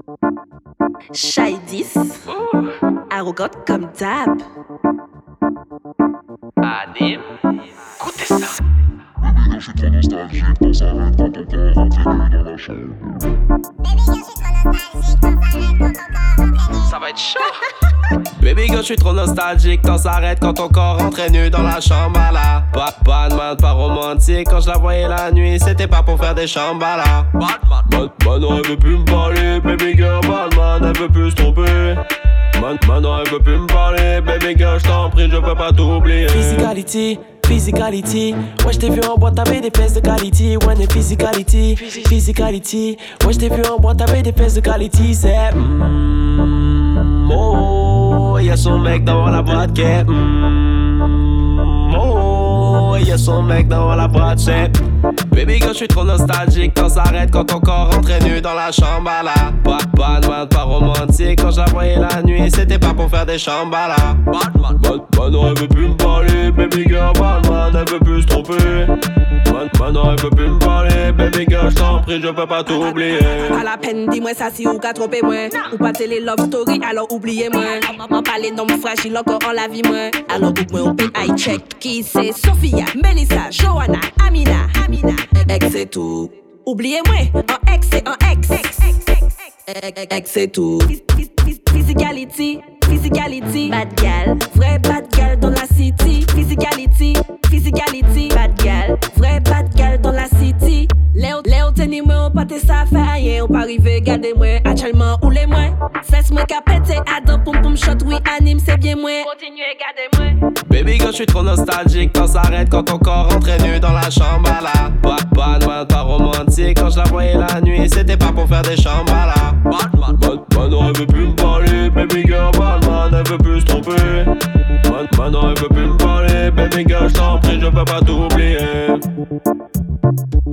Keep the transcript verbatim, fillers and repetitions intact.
Shy dix, arrogante comme d'hab. Anime, écoutez ça. Baby girl, je suis trop nostalgique, dans sa rêve quand ton corps entraîné dans la chambre. Baby girl, je suis trop nostalgique, dans sa rêve quand ton corps entraîné. Ça va être chaud. Baby girl, je suis trop nostalgique, temps s'arrête quand ton corps rentrait nu dans la chambre à la. Pas, pas de man, pas romantique, quand je la voyais la nuit, c'était pas pour faire des chambala. Batman, Batman, elle veut plus me parler, baby girl, Batman, elle veut plus se tromper. Man, maintenant elle veut plus me parler, baby girl, je t'en prie, je peux pas t'oublier. Physicality, physicality. Ouais, j't'ai vu en boîte, t'avais des fesses de qualité. Ouais, des physicality, physicality. Ouais, j't'ai vu en boîte, t'avais des fesses de qualité. C'est mm, oh, y'a son mec dans la boîte qui est mm, oh, y'a son mec dans la boîte, c'est baby girl, je suis trop nostalgique, temps s'arrête quand ton corps rentrait nu dans la chambre à la. Pas, pas de man, pas romantique, quand je la voyais la nuit, c'était pas pour faire des chambala. Batman, Batman, elle veut plus me parler, baby girl, Batman, elle veut plus se tromper. Maintenant elle veut plus me parler, baby girl, je t'en prie, je peux pas t'oublier. À la peine, dis-moi ça si ou qu'a trompé moi. Ou pas télé love story, alors oubliez-moi. M'en parler d'homme fragile encore en la vie moi. Alors book-moi au P I check. Qui c'est Sophia, Melissa, Johanna, Amina, Amina. Ex c'est tout. Oubliez-moi, en ex c'est en ex. Ex c'est tout. Physicality, physicality, bad gal, vrai bad gal dans la city. Physicality, physicality, bad gal, vrai bad gal dans la city. Léo, Léo, tenez-moi, on pâté ça fait rien, on pas arriver, gardez-moi, actuellement ou les moins. Fais-moi capéter, adam, poum poum shot, oui, anime, c'est bien moi. Continuez, gardez-moi. Baby girl, je suis trop nostalgique, temps s'arrête quand ton corps rentrait nu dans la chambre à la. Pas, pas de man, pas romantique, quand je la voyais la nuit, c'était pas pour faire des chambala. Batman, Batman, elle veut plus me parler, baby girl, Batman, elle veut plus se tromper. Maintenant elle veut plus me parler, baby girl, je t'en prie, je peux pas t'oublier.